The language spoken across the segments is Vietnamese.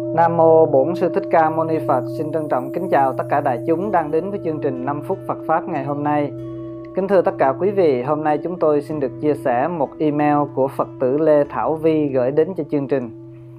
Nam Mô Bổn Sư Thích Ca Mâu Ni Phật. Xin trân trọng kính chào tất cả đại chúng đang đến với chương trình 5 phút Phật Pháp ngày hôm nay. Kính thưa tất cả quý vị, hôm nay chúng tôi xin được chia sẻ một email của Phật tử Lê Thảo Vi gửi đến cho chương trình.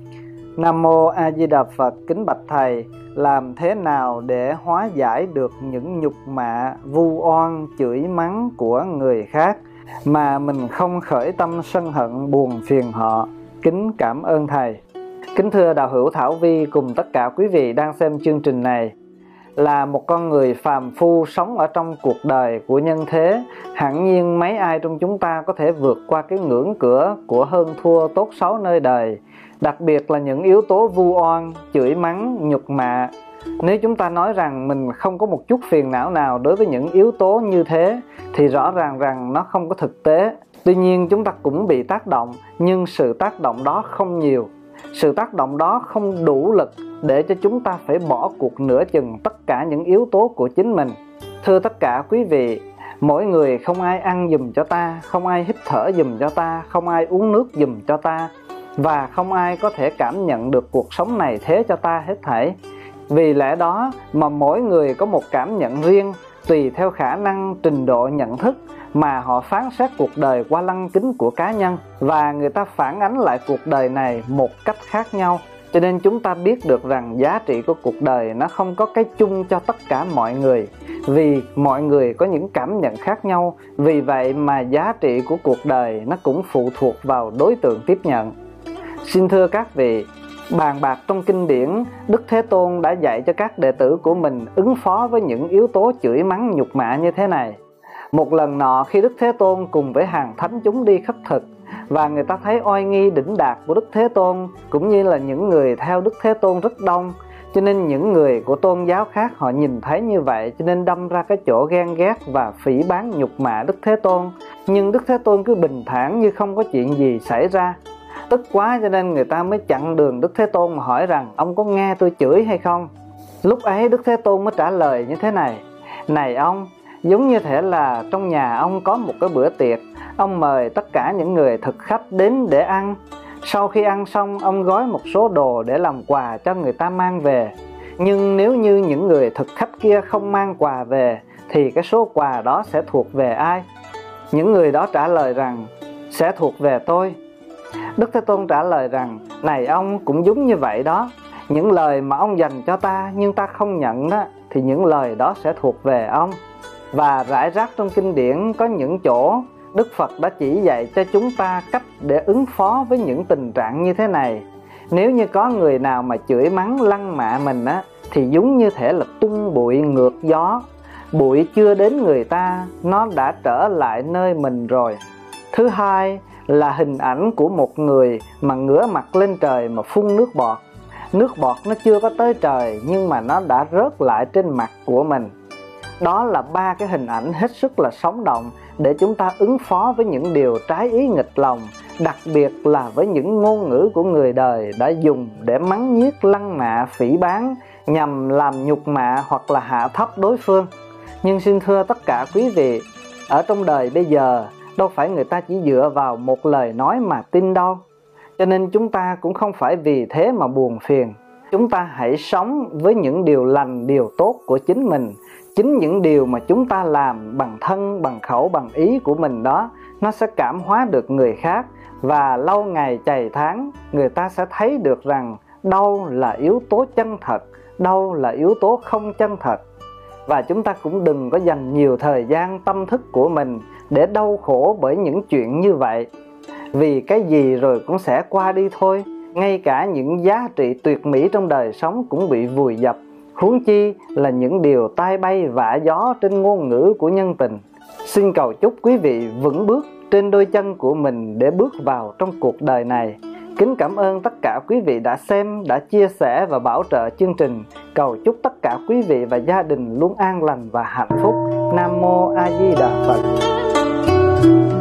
Nam Mô A Di Đà Phật. Kính bạch Thầy, làm thế nào để hóa giải được những nhục mạ, vu oan, chửi mắng của người khác mà mình không khởi tâm sân hận buồn phiền họ? Kính cảm ơn Thầy. Kính thưa đạo hữu Thảo Vi cùng tất cả quý vị đang xem chương trình này, là một con người phàm phu sống ở trong cuộc đời của nhân thế, hẳn nhiên mấy ai trong chúng ta có thể vượt qua cái ngưỡng cửa của hơn thua tốt xấu nơi đời, đặc biệt là những yếu tố vu oan, chửi mắng, nhục mạ. Nếu chúng ta nói rằng mình không có một chút phiền não nào đối với những yếu tố như thế thì rõ ràng rằng nó không có thực tế. Tuy nhiên chúng ta cũng bị tác động, nhưng sự tác động đó không nhiều. Sự tác động đó không đủ lực để cho chúng ta phải bỏ cuộc nửa chừng tất cả những yếu tố của chính mình. Thưa tất cả quý vị, mỗi người không ai ăn giùm cho ta, không ai hít thở giùm cho ta, không ai uống nước giùm cho ta, và không ai có thể cảm nhận được cuộc sống này thế cho ta hết thảy. Vì lẽ đó mà mỗi người có một cảm nhận riêng, tùy theo khả năng, trình độ nhận thức mà họ phán xét cuộc đời qua lăng kính của cá nhân, và người ta phản ánh lại cuộc đời này một cách khác nhau. Cho nên chúng ta biết được rằng giá trị của cuộc đời nó không có cái chung cho tất cả mọi người, vì mọi người có những cảm nhận khác nhau. Vì vậy mà giá trị của cuộc đời nó cũng phụ thuộc vào đối tượng tiếp nhận. Xin thưa các vị, bàn bạc trong kinh điển, Đức Thế Tôn đã dạy cho các đệ tử của mình ứng phó với những yếu tố chửi mắng nhục mạ như thế này. Một lần nọ khi Đức Thế Tôn cùng với hàng thánh chúng đi khất thực, và người ta thấy oai nghi đỉnh đạt của Đức Thế Tôn cũng như là những người theo Đức Thế Tôn rất đông, cho nên những người của tôn giáo khác họ nhìn thấy như vậy cho nên đâm ra cái chỗ ghen ghét và phỉ báng nhục mạ Đức Thế Tôn. Nhưng Đức Thế Tôn cứ bình thản như không có chuyện gì xảy ra. Tức quá cho nên người ta mới chặn đường Đức Thế Tôn mà hỏi rằng ông có nghe tôi chửi hay không? Lúc ấy Đức Thế Tôn mới trả lời như thế này: Này ông, giống như thể là trong nhà ông có một cái bữa tiệc, ông mời tất cả những người thực khách đến để ăn. Sau khi ăn xong, ông gói một số đồ để làm quà cho người ta mang về. Nhưng nếu như những người thực khách kia không mang quà về thì cái số quà đó sẽ thuộc về ai? Những người đó trả lời rằng sẽ thuộc về tôi. Đức Thế Tôn trả lời rằng: Này ông, cũng giống như vậy đó. Những lời mà ông dành cho ta nhưng ta không nhận đó, thì những lời đó sẽ thuộc về ông. Và rải rác trong kinh điển có những chỗ Đức Phật đã chỉ dạy cho chúng ta cách để ứng phó với những tình trạng như thế này. Nếu như có người nào mà chửi mắng lăng mạ mình á, thì giống như thể là tung bụi ngược gió. Bụi chưa đến người ta, nó đã trở lại nơi mình rồi. Thứ hai là hình ảnh của một người mà ngửa mặt lên trời mà phun nước bọt. Nước bọt nó chưa có tới trời nhưng mà nó đã rớt lại trên mặt của mình. Đó là ba cái hình ảnh hết sức là sống động để chúng ta ứng phó với những điều trái ý nghịch lòng, đặc biệt là với những ngôn ngữ của người đời đã dùng để mắng nhiếc, lăng mạ, phỉ báng nhằm làm nhục mạ hoặc là hạ thấp đối phương. Nhưng xin thưa tất cả quý vị, ở trong đời bây giờ đâu phải người ta chỉ dựa vào một lời nói mà tin đâu. Cho nên chúng ta cũng không phải vì thế mà buồn phiền. Chúng ta hãy sống với những điều lành, điều tốt của chính mình. Chính những điều mà chúng ta làm bằng thân, bằng khẩu, bằng ý của mình đó, nó sẽ cảm hóa được người khác. Và lâu ngày chày tháng, người ta sẽ thấy được rằng đâu là yếu tố chân thật, đâu là yếu tố không chân thật. Và chúng ta cũng đừng có dành nhiều thời gian tâm thức của mình để đau khổ bởi những chuyện như vậy. Vì cái gì rồi cũng sẽ qua đi thôi. Ngay cả những giá trị tuyệt mỹ trong đời sống cũng bị vùi dập, huống chi là những điều tai bay vạ gió trên ngôn ngữ của nhân tình. Xin cầu chúc quý vị vững bước trên đôi chân của mình để bước vào trong cuộc đời này. Kính cảm ơn tất cả quý vị đã xem, đã chia sẻ và bảo trợ chương trình. Cầu chúc tất cả quý vị và gia đình luôn an lành và hạnh phúc. Nam Mô A Di Đà Phật.